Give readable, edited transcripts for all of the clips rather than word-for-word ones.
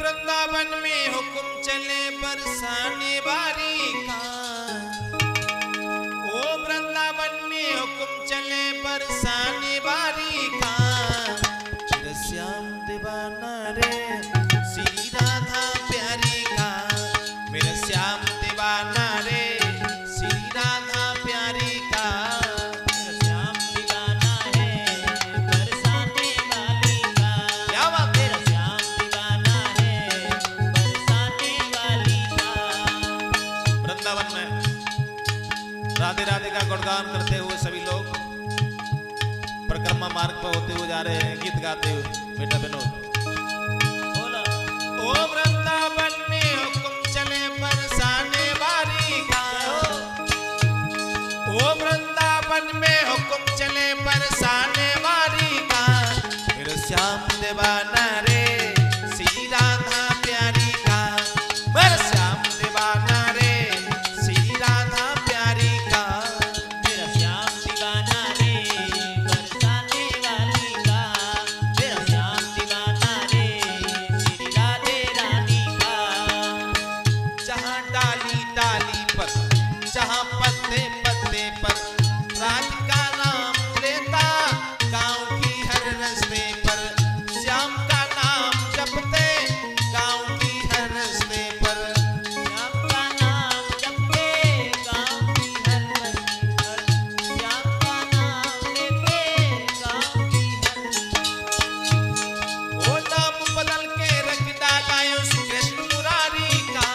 वृंदावन में हुक्म चले बरसाने बारी का। ओ वृंदावन में हुक्म चले बरसाने बारी का। मेरा श्याम दीवाना रे श्री राधा प्यारी का। मेरा श्याम दीवाना रे श्री राधा प्यारी का। मेरा श्याम दीवाना है बरसाने वाली का। क्या बात? मेरा श्याम दीवाना है बरसाने वाली का। वृंदावन में राधे राधे का गुणगान करते हुए सभी लोग परिक्रमा मार्ग पर होते हुए जा रहे हैं, गीत गाते हुए। बेटा विनोद बोलो। ओ वृंदावन में हुक्म चले बरसाने बारी का। ओ वृंदावन में हुक्म चले बरसाने बारी का। मेरा श्याम दीवाना रे श्री राधा प्यारी का। मेरा श्याम दीवाना रे श्री राधा प्यारी का। मेरा श्याम दीवाना रे बरसाने वाली का। मेरा श्याम दीवाना रे श्री राधे रानी का। जहाँ डाली डाली पर, जहाँ पत्ते पत्ते पर राधिका नाम लेता, गाँव की हर रस्ते पर श्याम का नाम जपते, गाँव की हर रस्ते पर। श्याम का नाम जपते गाँव की हर बस्ती पर। श्याम का नाम लेते गाँव की हर ओ नाम बदल के रख डाला उस कृष्ण मुरारी का।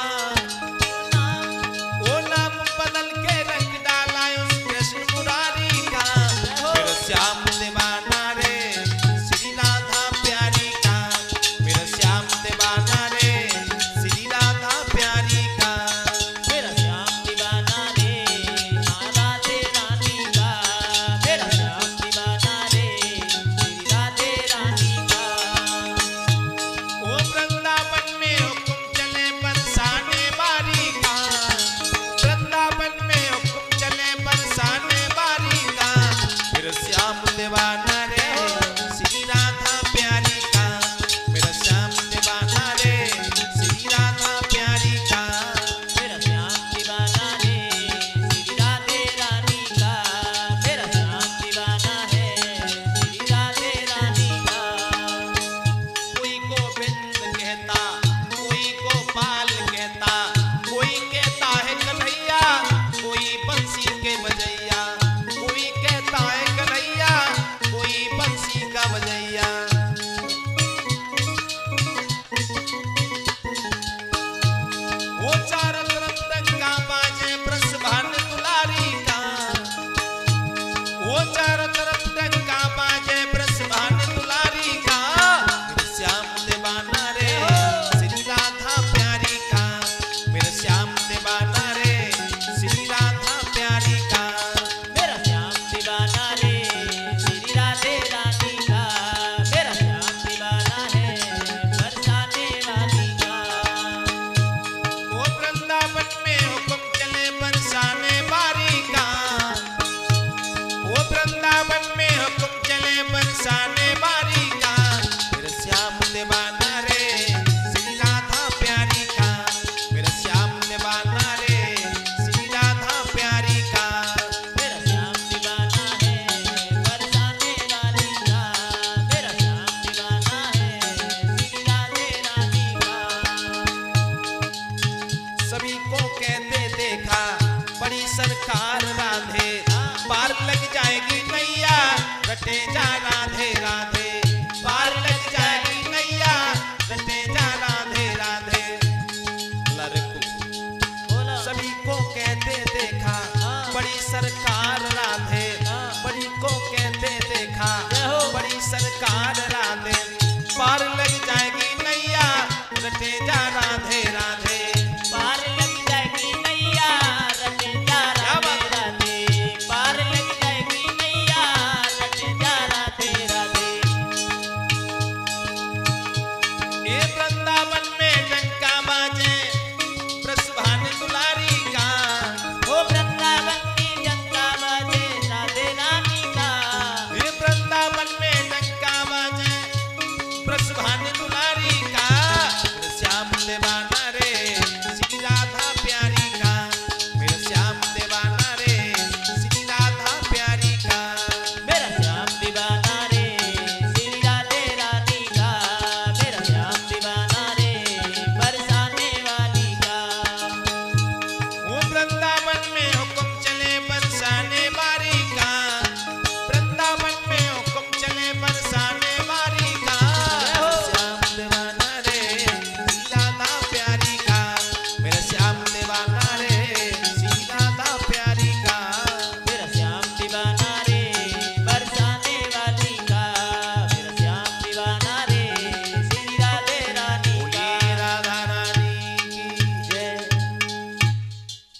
ओ नाम बदल के रख डाला उस कृष्ण मुरारी का। मेरा श्याम दीवाना रे श्री राधा प्यारी का। मेरा श्याम दीवाना रे श्री राधा प्यारी का। मेरा श्याम दीवाना रे राधे रानी का। मेरा श्याम दीवाना रे श्री राधे रानी का। ओ वृंदावन में हुक्म चले बरसाने बारी का। वृंदावन में हुक्म चले बरसाने बारी का। मेरा श्याम दीवाना रे श्री राधा प्यारी का। मेरा श्याम दीवाना रे श्री राधा प्यारी का। मेरा श्याम दीवाना रे श्री राधे रानी का। मेरा श्याम दीवाना है श्री राधे रानी का। कोई गोविंद कहता, कोई गोपाल कहता, कोई कहता है कन्हैया, कोई बंसी के बजैया। कोई कहता है कन्हैया, कोई बंसी का बजैया। वो चार तरफ डंका बाजे ब्रजभान दुलारी का। वो चारों तरफ डंका बाजे ब्रजभान दुलारी का। मेरा श्याम दीवाना रे श्री राधा प्यारी का। मेरा श्याम दीवाना रे श्री राधा प्यारी का। मेरा श्याम दीवाना रे श्री राधे रानी का। मेरा श्याम दीवाना है बरसाने वाली का। वो वृंदावन में हुक्म चले बरसाने बारी का। वो वृंदावन में हुक्म चले बरसाने बारी का। मेरा श्याम दीवाना रे श्री राधा प्यारी का। मेरा श्याम दीवाना रे श्री राधा प्यारी का। मेरा श्याम दीवाना है बरसाने वाली का। मेरा श्याम दीवाना है श्री राधे रानी का। सभी को कहते देखा बड़ी सरकार राधे, पार लग जाएगी नैया रटे जा राधे राधे। पार लग जाएगी नैया रटे जा राधे राधे। बोलो। सभी को कहते देखा बड़ी सरकार राधे, बड़ी को कहते देखा बड़ी सरकार राधे। पार